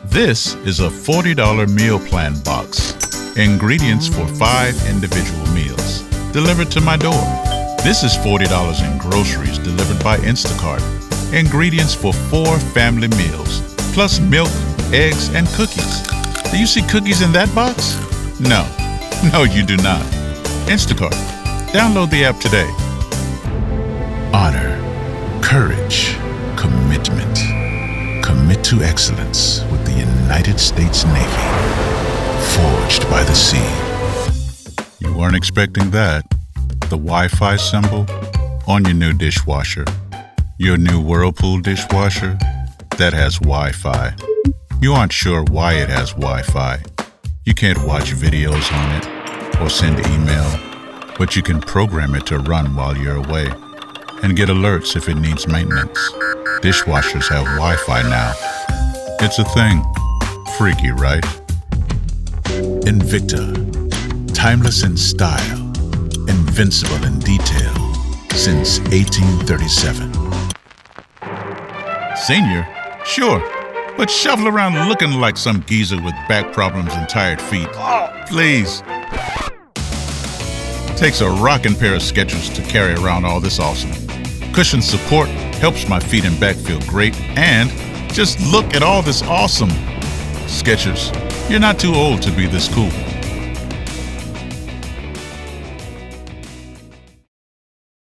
This is a $40 meal plan box. Ingredients for 5 individual meals delivered to my door. This is $40 in groceries delivered by Instacart. Ingredients for 4 family meals, plus milk, eggs, and cookies. Do you see cookies in that box? No, you do not. Instacart. Download the app today. Honor, courage, commitment. Commit to excellence with the United States Navy. Forged by the sea. You weren't expecting that. The Wi-Fi symbol on your new dishwasher. Your new Whirlpool dishwasher that has Wi-Fi. You aren't sure why it has Wi-Fi. You can't watch videos on it or send email, but you can program it to run while you're away and get alerts if it needs maintenance. Dishwashers have Wi-Fi now. It's a thing. Freaky, right? Invicta. Timeless in style. Invincible in detail. Since 1837. Senior? Sure. But shuffle around looking like some geezer with back problems and tired feet. Please. Takes a rocking pair of Skechers to carry around all this awesome. Cushion support helps my feet and back feel great, and just look at all this awesome. Skechers, you're not too old to be this cool.